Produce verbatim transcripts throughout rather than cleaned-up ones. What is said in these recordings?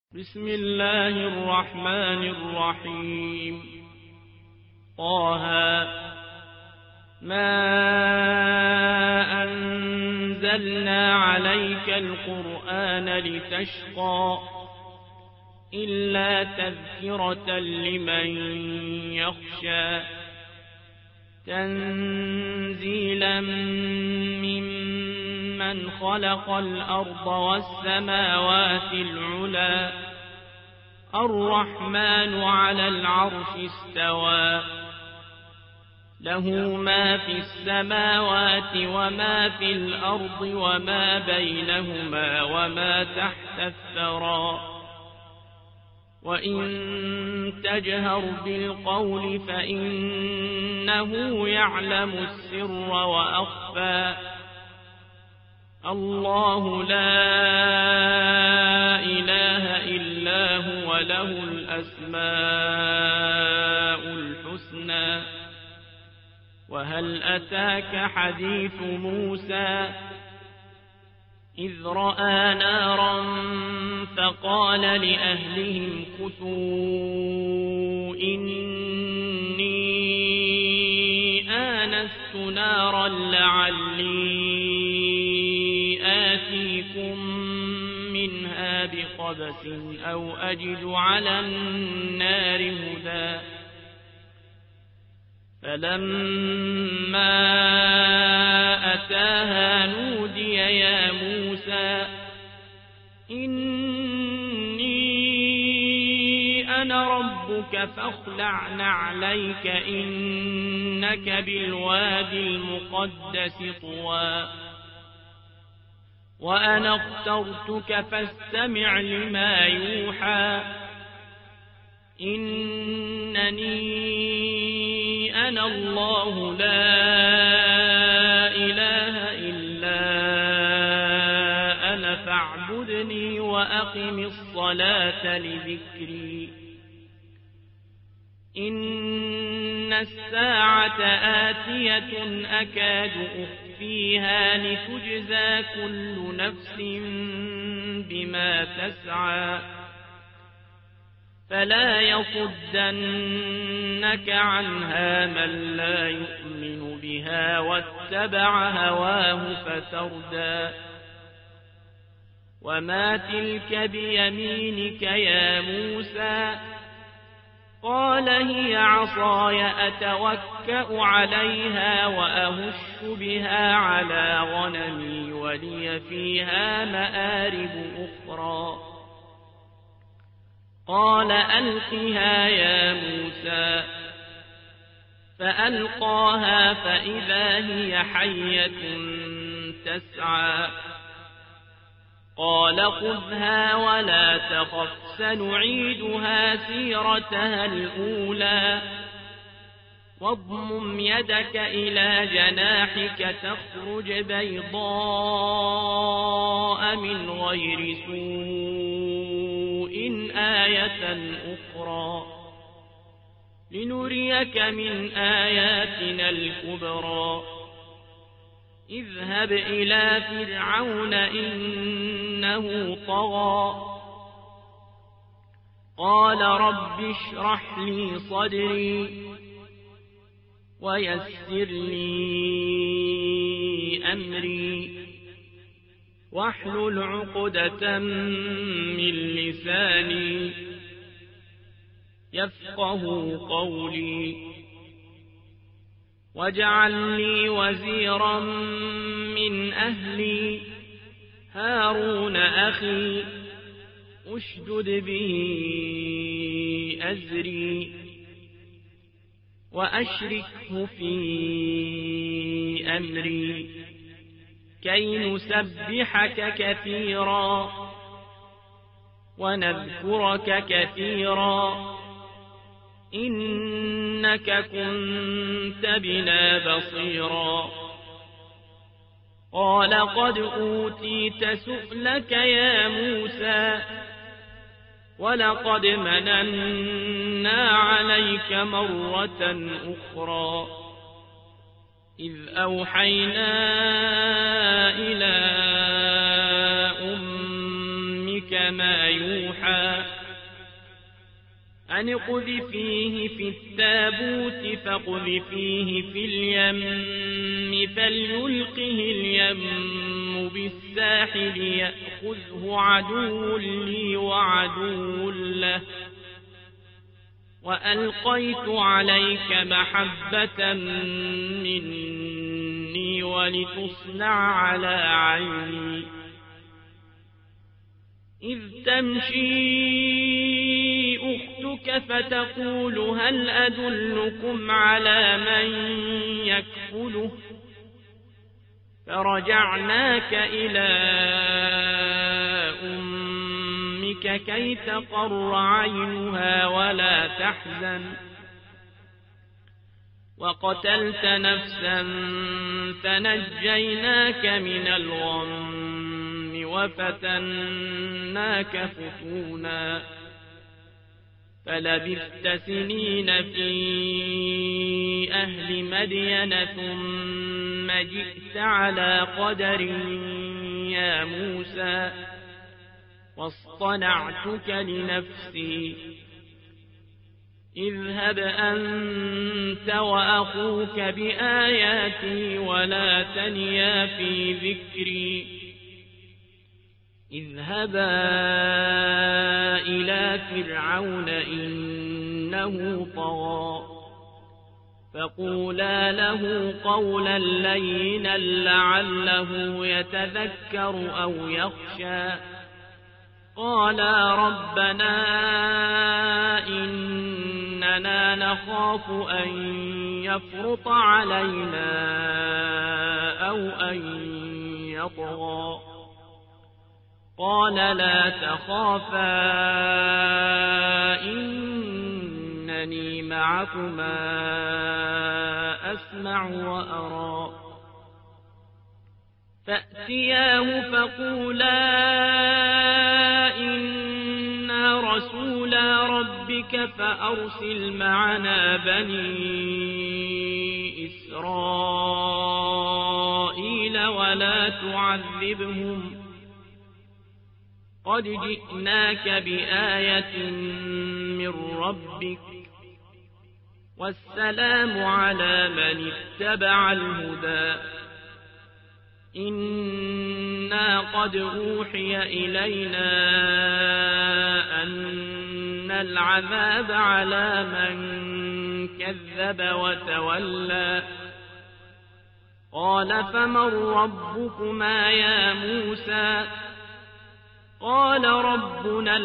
بسم الله الرحمن الرحيم. طه ما أنزلنا عليك القرآن لتشقى إلا تذكرة لمن يخشى تنزيلا ممن خلق الأرض والسماوات العلى الرحمن على العرش استوى له ما في السماوات وما في الأرض وما بينهما وما تحت الثرى وإن تجهر بالقول فإنه يعلم السر وأخفى الله لا إله إلا هو له الأسماء الحسنى. وهل أتاك حديث موسى إذ رأى نارا فقال لأهلهم كثوا إني آنست نارا لعلي آتيكم منها بقبس أو أجد على النار هدى. فلما أتاها نودي يا موسى إني أنا ربك فاخلع نعليك إنك بالوادي المقدس طوى وأنا اخترتك فاستمع لما يوحى إنني أنا الله لا إله إلا أنا فاعبدني وأقم الصلاة لذكري إن الساعة آتية أكاد أخفيها لتجزى كل نفس بما تسعى فلا يصدنك عنها من لا يؤمن بها واتبع هواه فتردى. وما تلك بيمينك يا موسى قال هي عصاي أتوكأ عليها وأهش بها على غنمي ولي فيها مآرب أخرى. قال ألقها يا موسى فألقاها فإذا هي حية تسعى قال خذها ولا تخف سنعيدها سيرتها الأولى واضمم يدك إلى جناحك تخرج بيضاء من غير سوء آية أخرى لنريك من آياتنا الكبرى اذهب إلى فرعون إنه طغى قال رب اشرح لي صدري ويسر لي أمري واحلل عقدة من لساني يفقه قولي واجعل لي وزيرا من أهلي هارون أخي أشدد به أزري وأشركه في أمري كي نسبحك كثيرا ونذكرك كثيرا إنك كنت بنا بصيرا. قال قد أوتيت سؤلك يا موسى ولقد مننا عليك مرة أخرى إذ أوحينا إلى أمك ما يوحى يوحى أن اقذفيه في التابوت فاقذفيه في اليم فليلقه اليم بالساحل يأخذه عدو لي وعدو له وألقيت عليك محبة مني ولتصنع على عيني إذ تمشي أختك فتقول هل أدلكم على من يكفله فرجعناك إلى أمك كي تقر عينها ولا تحزن وقتلت نفسا فنجيناك من الغم وفتناك فتونا فلبثت سنين في أهل مدين ثم جئت على قدر يا موسى واصطنعتك لنفسي اذهب أنت وأخوك بآياتي ولا تنيا في ذكري اذهبا إلى فرعون إنه طغى فقولا له قولا لينا لعله يتذكر أو يخشى قالا ربنا إننا نخاف أن يفرط علينا أو أن يطغى قال لا تخافا إنني معكما أسمع وأرى فأتياه فقولا إنا رسولا ربك فأرسل معنا بني إسرائيل ولا تعذبهم قد جئناك بآية من ربك والسلام على من اتبع الهدى إنا قد أوحي إلينا أن العذاب على من كذب وتولى قال فمن ربكما يا موسى قال ربنا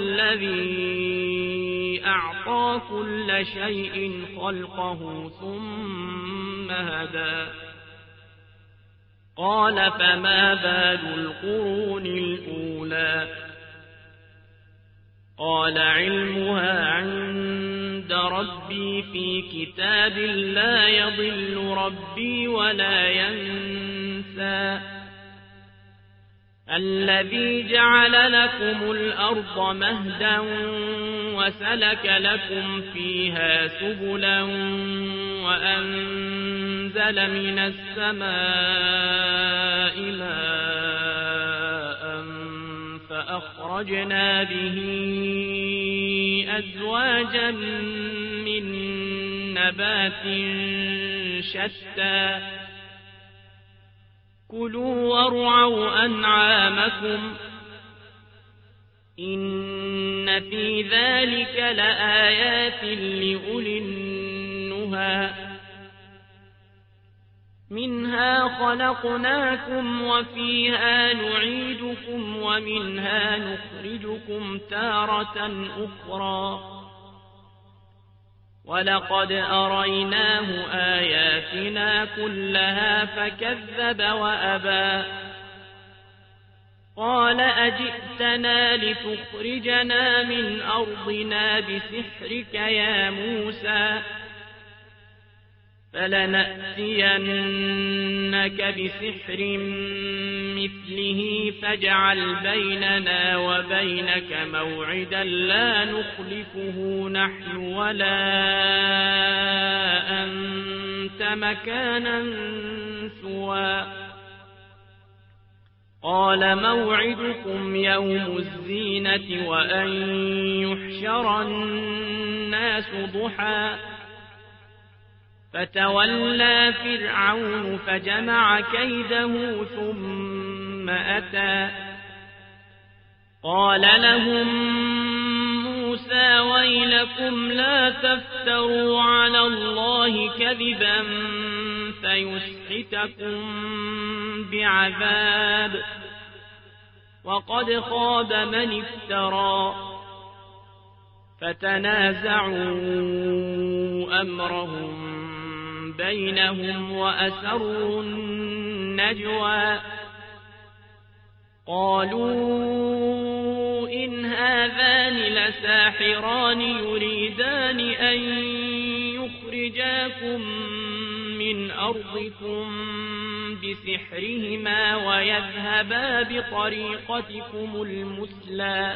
الذي أعطى كل شيء خلقه ثم هدى قال فما بال القرون الأولى قال علمها عند ربي في كتاب لا يضل ربي ولا ينسى الذي جعل لكم الأرض مهدا وسلك لكم فيها سبلا وأنزل من السماء ماء فأخرجنا به أزواجا من نبات شتى كلوا وارعوا أنعامكم إن في ذلك لآيات لأولي النهى منها خلقناكم وفيها نعيدكم ومنها نخرجكم تارة أخرى ولقد أريناه آياتنا كلها فكذب وأبى قال أجئتنا لتخرجنا من أرضنا بسحرك يا موسى فلنأتينك بسحر مثله فاجعل بيننا وبينك موعدا لا نخلفه نحن ولا أنت مكانا سوى قال موعدكم يوم الزينة وأن يحشر الناس ضحى فتولى فرعون فجمع كيده ثم أتى قال لهم موسى ويلكم لا تفتروا على الله كذبا فيسحتكم بعذاب وقد خاب من افترى فتنازعوا أمرهم بينهم وأسروا النجوى قالوا إن هذان لساحران يريدان أن يخرجاكم من أرضكم بسحرهما ويذهبا بطريقتكم المثلى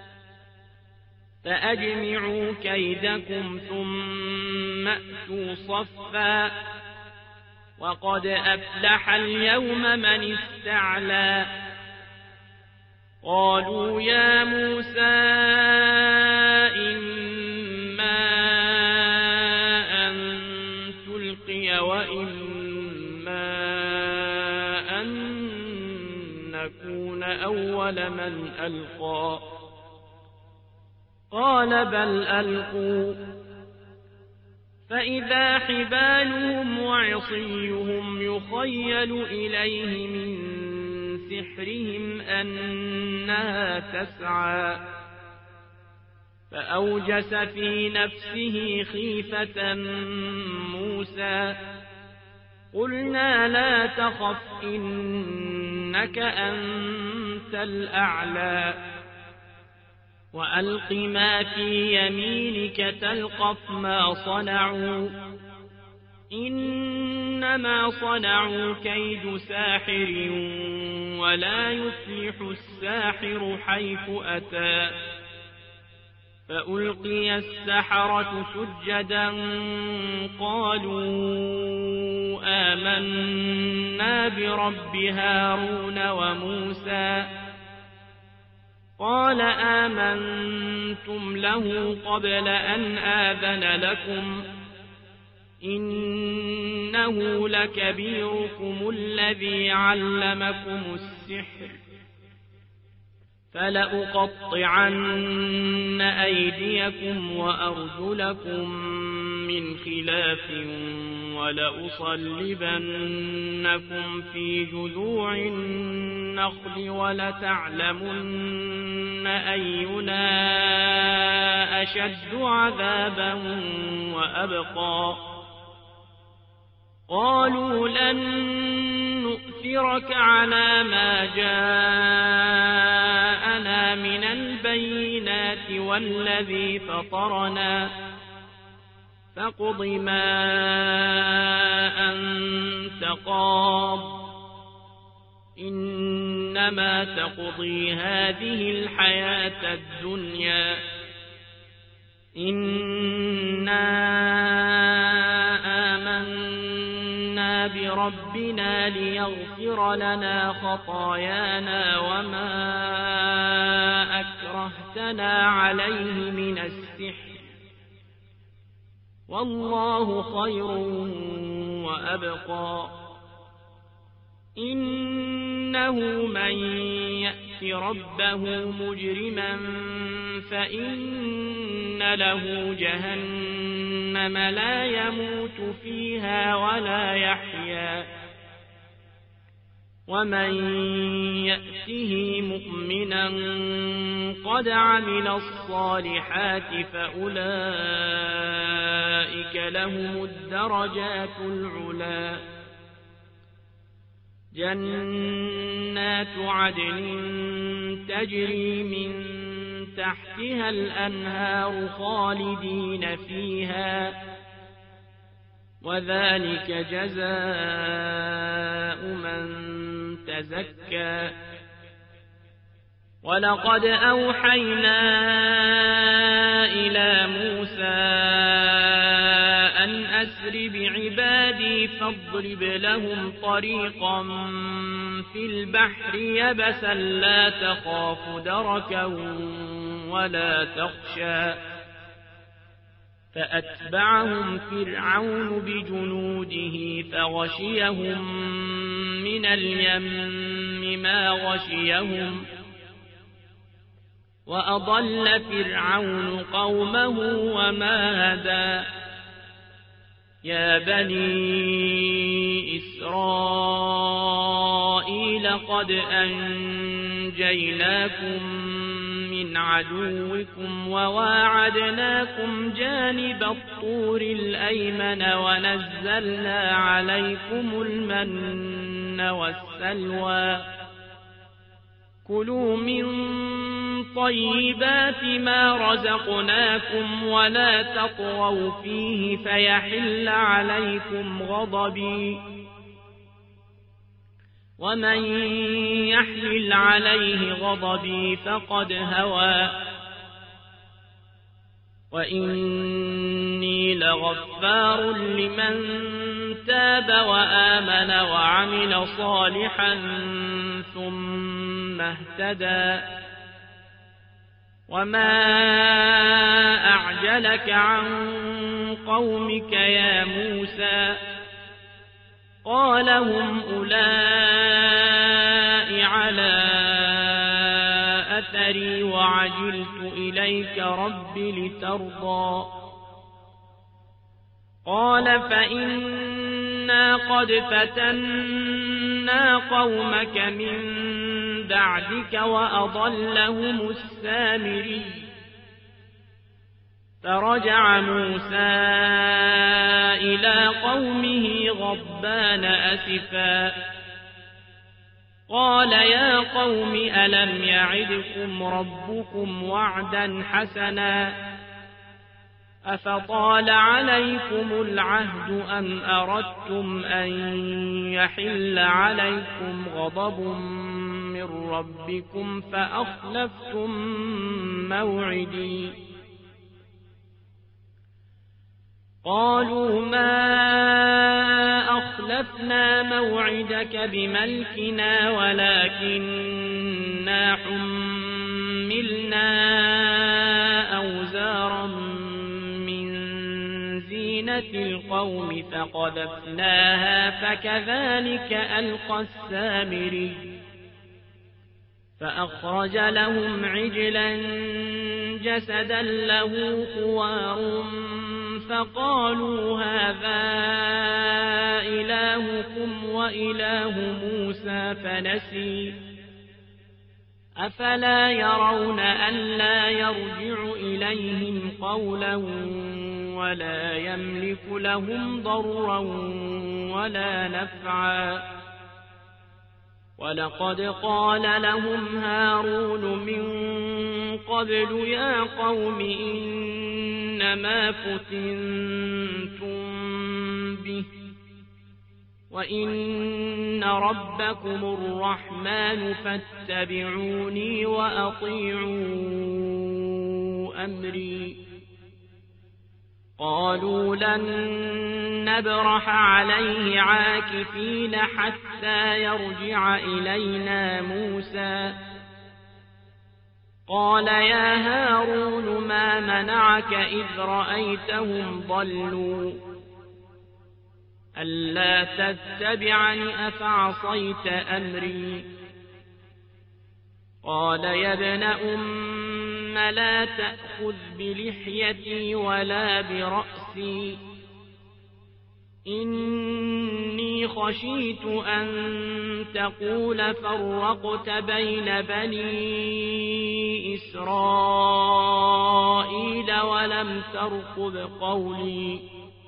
فأجمعوا كيدكم ثم أتوا صفا وقد أفلح اليوم من استعلى قالوا يا موسى إما أن تلقي وإما أن نكون أول من ألقى قال بل ألقوا فإذا حبالهم وعصيهم يخيل إليه من سحرهم أنها تسعى فأوجس في نفسه خيفة موسى قلنا لا تخف إنك أنت الأعلى وألق ما في يمينك تلقف ما صنعوا إنما صنعوا كيد ساحر ولا يفلح الساحر حيث أتى فألقي السحرة سجدا قالوا آمنا برب هارون وموسى قال آمنتم له قبل أن آذن لكم إنه لكبيركم الذي علمكم السحر فلأقطعن أيديكم وأرجلكم من خلاف ولأصلبنكم في جذوع النخل ولتعلمن أينا أشد عذابا وأبقى قالوا لن نؤثرك على ما جاءنا من البينات والذي فطرنا فاقض ما أنت قاض إنما تقضي هذه الحياة الدنيا إنا آمنا بربنا ليغفر لنا خطايانا وما أكرهتنا عليه من السحر والله خير وأبقى إنه من يأت ربه مجرما فإن له جهنم لا يموت فيها ولا يحيا ومن يأته مؤمنا قد عمل الصالحات فأولئك لهم الدرجات العلى جنات عدن تجري من تحتها الأنهار خالدين فيها وذلك جزاء من تزكى ولقد أوحينا إلى موسى أن أسر بعبادي فاضرب لهم طريقا في البحر يبسا لا تخاف دركا ولا تخشى فأتبعهم فرعون بجنوده فغشيهم من اليم ما غشيهم وأضل فرعون قومه وما هدى يا بني إسرائيل قد أنجيناكم من عدوكم وواعدناكم جانب الطور الأيمن ونزلنا عليكم المن والسلوى كلوا من طيبات ما رزقناكم ولا تطغوا فيه فيحل عليكم غضبي ومن يحلل عليه غضبي فقد هوى وإني لغفار لمن تاب وآمن وعمل صالحا ثم اهتدى وما أعجلك عن قومك يا موسى قال هم أولئك على أثري وعجلت إليك رب لترضى قال فإنا قد فتنا قومك من بعدك وأضلهم السامري فرجع موسى إلى قومه غضبان أسفا قال يا قوم ألم يعدكم ربكم وعدا حسنا أفطال عليكم العهد أم أردتم أن يحل عليكم غضب من ربكم فأخلفتم موعدي قالوا ما أخلفنا موعدك بملكنا ولكننا حملنا أوزارا من زينة القوم فقذفناها فكذلك ألقى السامري فأخرج لهم عجلا جسدا له خوار فقالوا هذا إلهكم وإله موسى فنسي أفلا يرون ألا يرجع إليهم قولا ولا يملك لهم ضرا ولا نفعا ولقد قال لهم هارون من قبل يا قوم إنما فتنتم به وإن ربكم الرحمن فاتبعوني وأطيعوا أمري قالوا لن نبرح عليه عاكفين حتى يرجع إلينا موسى قال يا هارون ما منعك إذ رأيتهم ضلوا ألا تتبعني أفعصيت أمري قال يا ابن أم لا تأخذ بلحيتي ولا برأسي إني خشيت أن تقول فرقت بين بني إسرائيل ولم ترقب قولي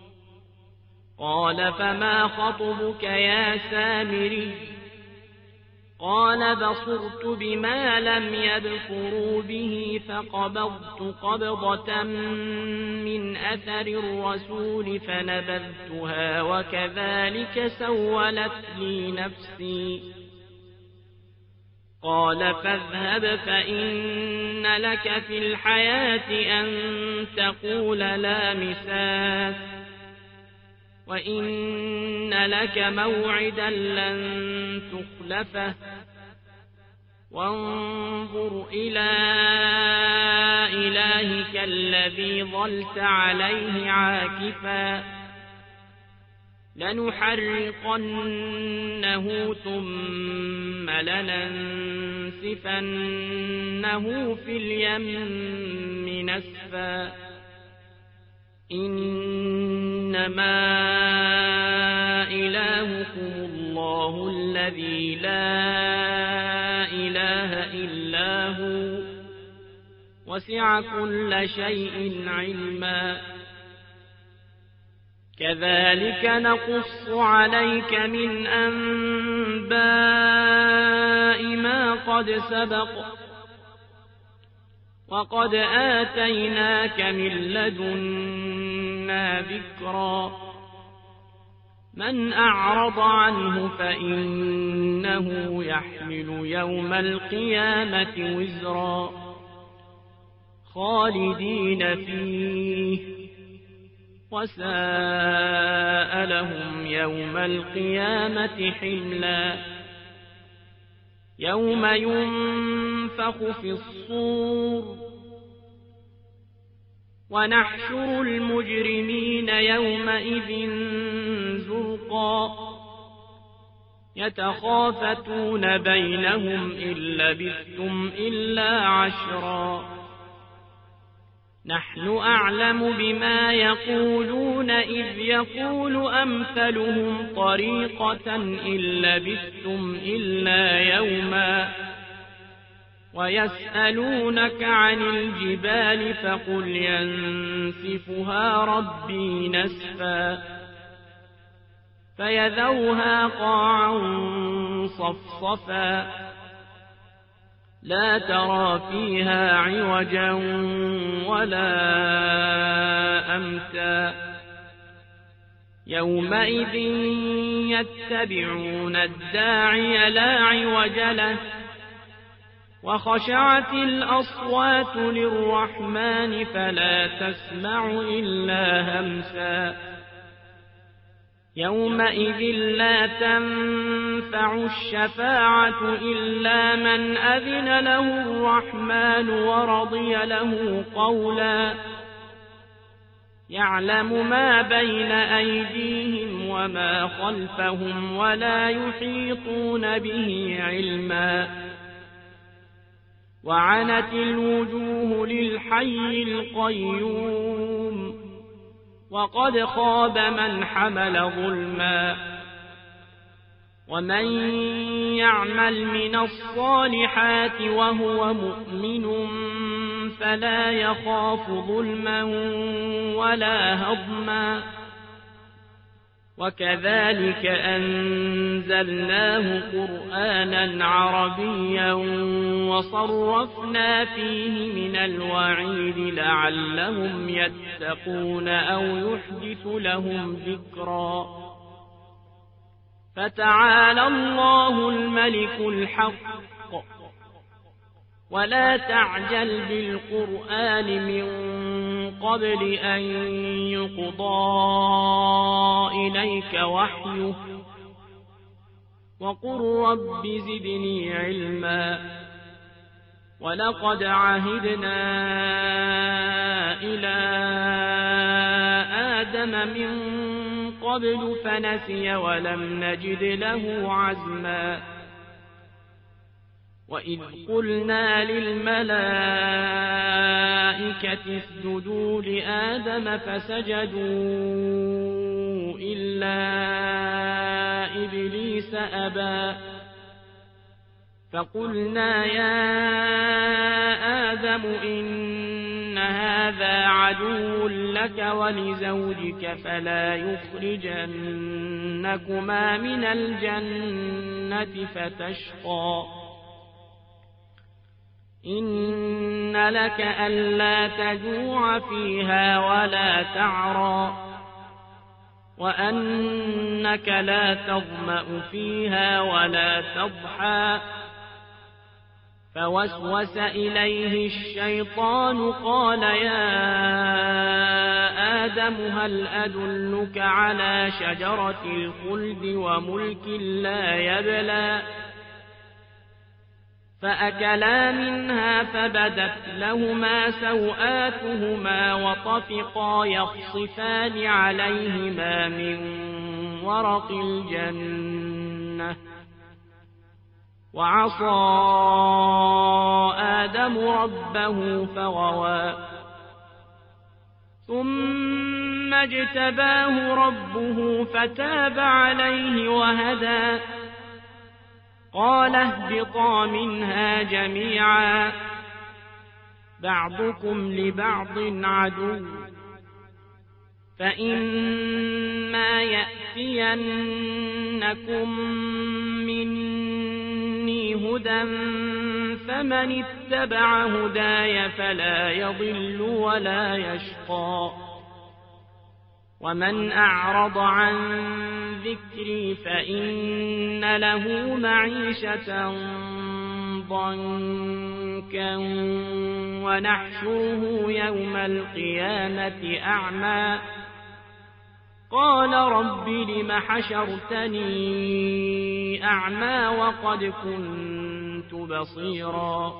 قال فما خطبك يا سامري قال بصرت بما لم يبصروا به فقبضت قبضة من أثر الرسول فنبذتها وكذلك سولت لي نفسي قال فاذهب فإن لك في الحياة أن تقول لا مساس وإن لك موعدا لن تخلفه وانظر إلى إلهك الذي ظلت عليه عاكفا لنحرقنه ثم لننسفنه في اليم نسفا إنما إلهكم الله الذي لا إله إلا هو وسع كل شيء علما كذلك نقص عليك من أنباء ما قد سبق وقد آتيناك من لدنا ذكرا من أعرض عنه فإنه يحمل يوم القيامة وزرا خالدين فيه وساء لهم يوم القيامة حملا يوم ينفخ في الصور ونحشر المجرمين يومئذ زرقا يتخافتون بينهم إن لبثتم إلا عشرا نحن أعلم بما يقولون إذ يقول أمثلهم طريقة إن لبثتم إلا يوما ويسألونك عن الجبال فقل ينسفها ربي نسفا فيذوها قاعا صفصفا لا ترى فيها عوجا ولا أمتا يومئذ يتبعون الداعي لا عوج له وخشعت الأصوات للرحمن فلا تسمع إلا همسا يومئذ لا تنفع الشفاعة إلا من أذن له الرحمن ورضي له قولا يعلم ما بين أيديهم وما خلفهم ولا يحيطون به علما وعنت الوجوه للحي القيوم وقد خاب من حمل ظلما ومن يعمل من الصالحات وهو مؤمن فلا يخاف ظلما ولا هضما وكذلك أنزلناه قرآنا عربيا وصرفنا فيه من الوعيد لعلهم يتقون أو يحدث لهم ذكرا فتعالى الله الملك الحق ولا تعجل بالقرآن من قبل أن يقضى إليك وحيه وقل رب زدني علما ولقد عهدنا إلى آدم من قبل فنسي ولم نجد له عزما وإذ قلنا للملائكة اسجدوا لآدم فسجدوا إلا إبليس أبى فقلنا يا آدم إن هذا عدو لك ولزوجك فلا يخرجنكما من الجنة فتشقى إن لك ألا تجوع فيها ولا تعرى وأنك لا تظمأ فيها ولا تضحى فوسوس إليه الشيطان قال يا آدم هل أدلك على شجرة الخلد وملك لا يبلى فأكلا منها فبدت لهما سوآتهما وطفقا يخصفان عليهما من ورق الجنة وعصى آدم ربه فغوى ثم اجتباه ربه فتاب عليه وهدى قال اهبطا منها جميعا بعضكم لبعض عدو فإما يأتينكم مني هدى فمن اتبع هداي فلا يضل ولا يشقى ومن أعرض عن ذكري فإن له معيشة ضنكا ونحشره يوم القيامة أعمى قال رب لم حشرتني أعمى وقد كنت بصيرا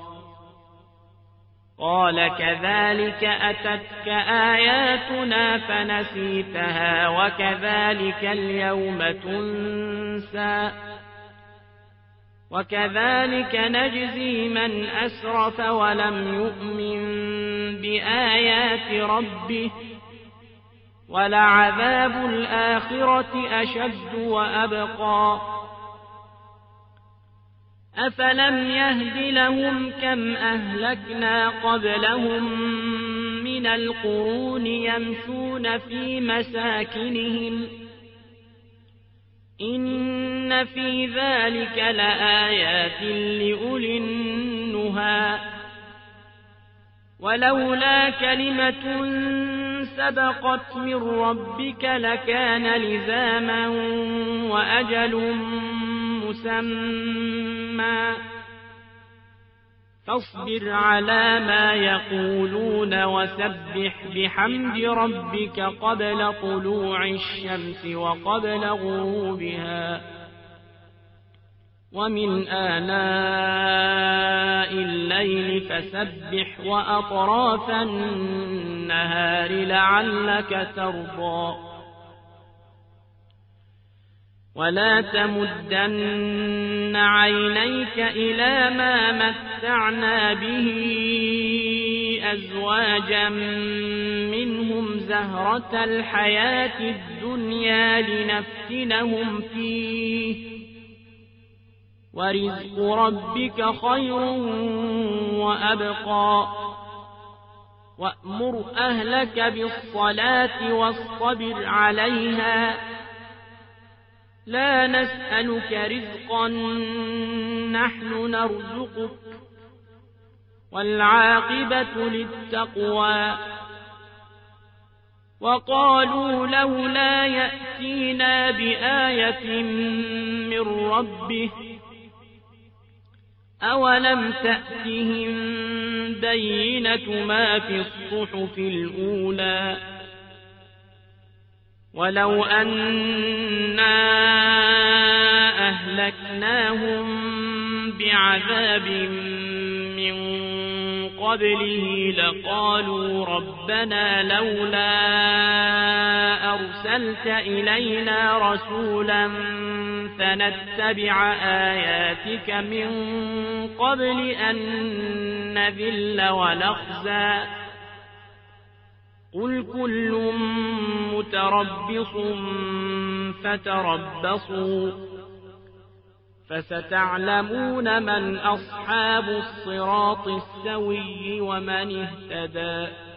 قال كذلك أتتك آياتنا فنسيتها وكذلك اليوم تنسى وكذلك نجزي من أسرف ولم يؤمن بآيات ربه ولعذاب الآخرة أشد وأبقى أفلم يهد لهم كم أهلكنا قبلهم من القرون يمشون في مساكنهم إن في ذلك لآيات لأولي النهى ولولا كلمة سبقت من ربك لكان لزاما وأجل مسمى فاصبر على ما يقولون وسبح بحمد ربك قبل طلوع الشمس وقبل غروبها ومن آناء الليل فسبح وأطراف النهار لعلك ترضى ولا تمدن عينيك إلى ما متعنا به أزواجا منهم زهرة الحياة الدنيا لنفتنهم فيه ورزق ربك خير وأبقى وأمر أهلك بالصلاة واصطبر عليها لا نسألك رزقا نحن نرزقك والعاقبة للتقوى وقالوا لولا يأتينا بآية من ربه أولم تأتهم بينة ما في الصحف الأولى ولو أنا أهلكناهم بعذاب من قبله لقالوا ربنا لولا أرسلت إلينا رسولا فنتبع آياتك من قبل أن نذل ونخزى قل كل متربص فتربصوا فستعلمون من أصحاب الصراط السوي ومن اهتدى